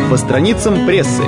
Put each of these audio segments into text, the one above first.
по страницам прессы.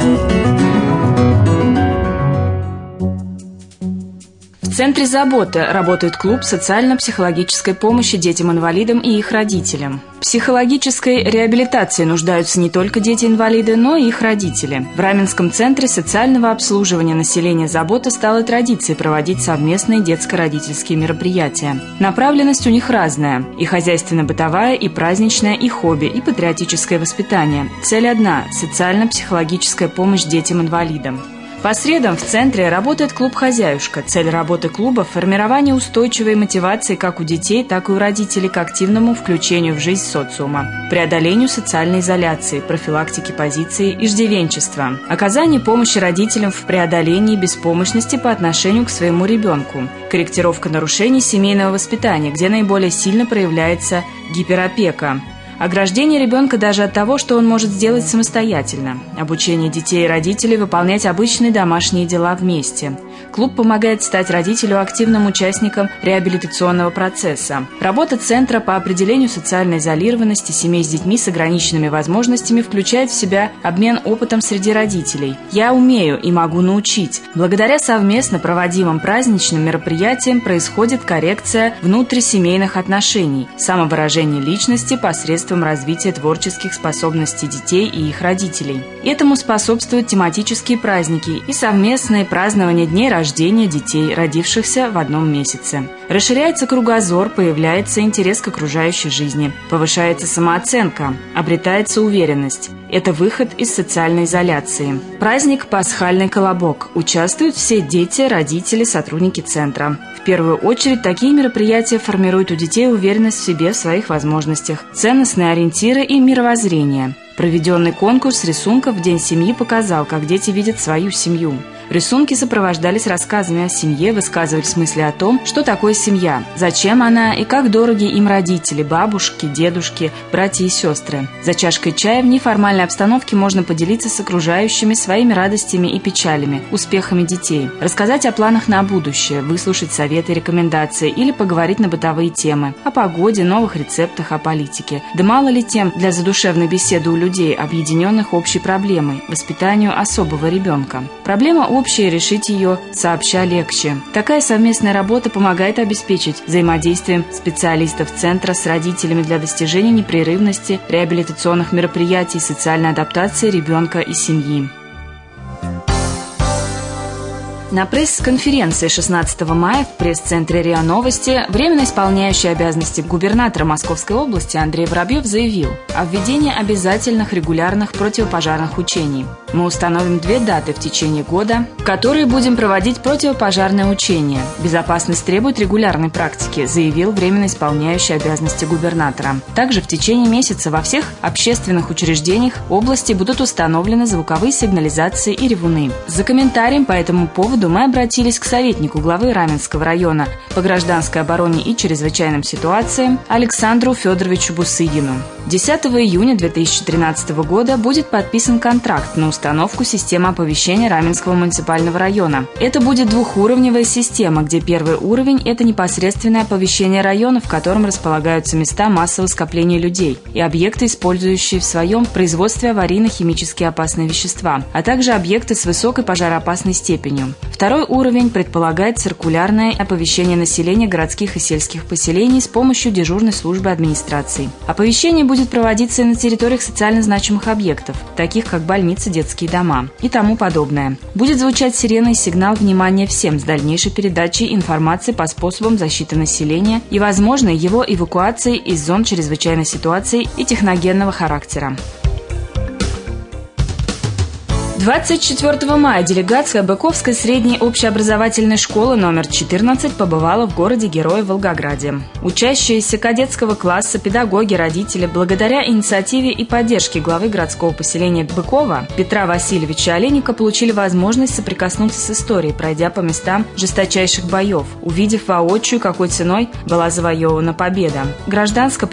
В Центре заботы работает клуб социально-психологической помощи детям-инвалидам и их родителям. В психологической реабилитации нуждаются не только дети-инвалиды, но и их родители. В Раменском центре социального обслуживания населения «Забота» стала традицией проводить совместные детско-родительские мероприятия. Направленность у них разная – и хозяйственно-бытовая, и праздничная, и хобби, и патриотическое воспитание. Цель одна – социально-психологическая помощь детям-инвалидам. По средам в центре работает клуб «Хозяюшка». Цель работы клуба – формирование устойчивой мотивации как у детей, так и у родителей к активному включению в жизнь социума, преодолению социальной изоляции, профилактике позиции иждивенчества, оказание помощи родителям в преодолении беспомощности по отношению к своему ребенку, корректировка нарушений семейного воспитания, где наиболее сильно проявляется гиперопека, ограждение ребенка даже от того, что он может сделать самостоятельно. Обучение детей и родителей выполнять обычные домашние дела вместе. Клуб помогает стать родителю активным участником реабилитационного процесса. Работа центра по определению социальной изолированности семей с детьми с ограниченными возможностями включает в себя обмен опытом среди родителей. «Я умею и могу научить». Благодаря совместно проводимым праздничным мероприятиям происходит коррекция внутрисемейных отношений, самовыражение личности посредством развития творческих способностей детей и их родителей. Этому способствуют тематические праздники и совместные празднования дней рождения детей, родившихся в одном месяце. Расширяется кругозор, появляется интерес к окружающей жизни, повышается самооценка, обретается уверенность. Это выход из социальной изоляции. Праздник «Пасхальный колобок». Участвуют все дети, родители, сотрудники центра. В первую очередь такие мероприятия формируют у детей уверенность в себе, в своих возможностях, ценностные ориентиры и мировоззрение. Проведенный конкурс рисунков в День семьи показал, как дети видят свою семью. Рисунки сопровождались рассказами о семье, высказывались мысли о том, что такое семья, зачем она и как дороги им родители, бабушки, дедушки, братья и сестры. За чашкой чая в неформальной обстановке можно поделиться с окружающими своими радостями и печалями, успехами детей, рассказать о планах на будущее, выслушать советы и рекомендации или поговорить на бытовые темы, о погоде, новых рецептах, о политике. Да мало ли тем для задушевной беседы у людей, объединенных общей проблемой – воспитанию особого ребенка. Проблема общая, решить ее сообща легче. Такая совместная работа помогает обеспечить взаимодействием специалистов центра с родителями для достижения непрерывности реабилитационных мероприятий, социальной адаптации ребенка и семьи. На пресс-конференции 16 мая в пресс-центре РИА Новости временно исполняющий обязанности губернатора Московской области Андрей Воробьев заявил о введении обязательных регулярных противопожарных учений. Мы установим 2 даты в течение года, в которые будем проводить противопожарные учения. Безопасность требует регулярной практики, заявил временно исполняющий обязанности губернатора. Также в течение месяца во всех общественных учреждениях области будут установлены звуковые сигнализации и ревуны. За комментарием по этому поводу мы обратились к советнику главы Раменского района по гражданской обороне и чрезвычайным ситуациям Александру Федоровичу Бусыгину. 10 июня 2013 года будет подписан контракт на установку системы оповещения Раменского муниципального района. Это будет двухуровневая система, где первый уровень – это непосредственное оповещение района, в котором располагаются места массового скопления людей и объекты, использующие в своем производстве аварийно-химически опасные вещества, а также объекты с высокой пожароопасной степенью. Второй уровень предполагает циркулярное оповещение населения городских и сельских поселений с помощью дежурной службы администрации. Оповещение будет проводиться и на территориях социально значимых объектов, таких как больницы, детские дома и тому подобное. Будет звучать сирена и сигнал внимания всем с дальнейшей передачей информации по способам защиты населения и возможной его эвакуации из зон чрезвычайной ситуации и техногенного характера. 24 мая делегация Быковской средней общеобразовательной школы номер 14 побывала в городе-герое Волгограде. Учащиеся кадетского класса, педагоги, родители, благодаря инициативе и поддержке главы городского поселения Быкова Петра Васильевича Олейника получили возможность соприкоснуться с историей, пройдя по местам жесточайших боев, увидев воочию, какой ценой была завоевана победа.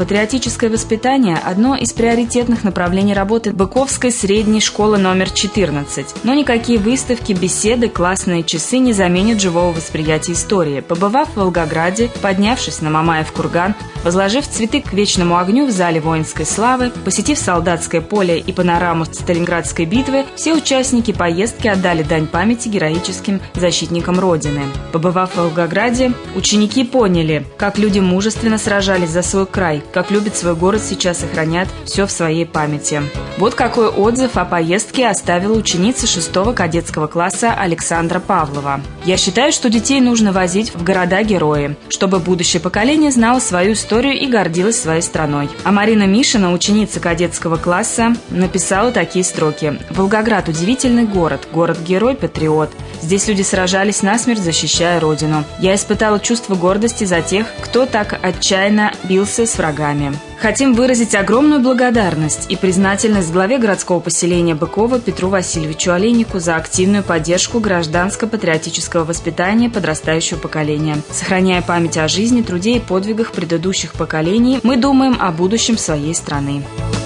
Гражданско-патриотическое воспитание – одно из приоритетных направлений работы Быковской средней школы номер 14. 14. Но никакие выставки, беседы, классные часы не заменят живого восприятия истории. Побывав в Волгограде, поднявшись на Мамаев курган, возложив цветы к вечному огню в зале воинской славы, посетив Солдатское поле и панораму Сталинградской битвы, все участники поездки отдали дань памяти героическим защитникам Родины. Побывав в Волгограде, ученики поняли, как люди мужественно сражались за свой край, как любят свой город, сейчас и хранят все в своей памяти. Вот какой отзыв о поездке оставила ученица 6-го кадетского класса Александра Павлова. «Я считаю, что детей нужно возить в города-герои, чтобы будущее поколение знало свою историю и гордилось своей страной». А Марина Мишина, ученица кадетского класса, написала такие строки. «Волгоград – удивительный город, город-герой, патриот. Здесь люди сражались насмерть, защищая Родину. Я испытала чувство гордости за тех, кто так отчаянно бился с врагами. Хотим выразить огромную благодарность и признательность главе городского поселения Быково Петру Васильевичу Олейнику за активную поддержку гражданско-патриотического воспитания подрастающего поколения. Сохраняя память о жизни, труде и подвигах предыдущих поколений, мы думаем о будущем своей страны».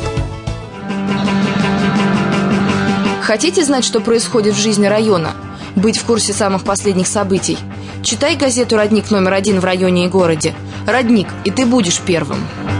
Хотите знать, что происходит в жизни района? Быть в курсе самых последних событий? Читай газету «Родник» номер 1 в районе и городе. «Родник», и ты будешь первым.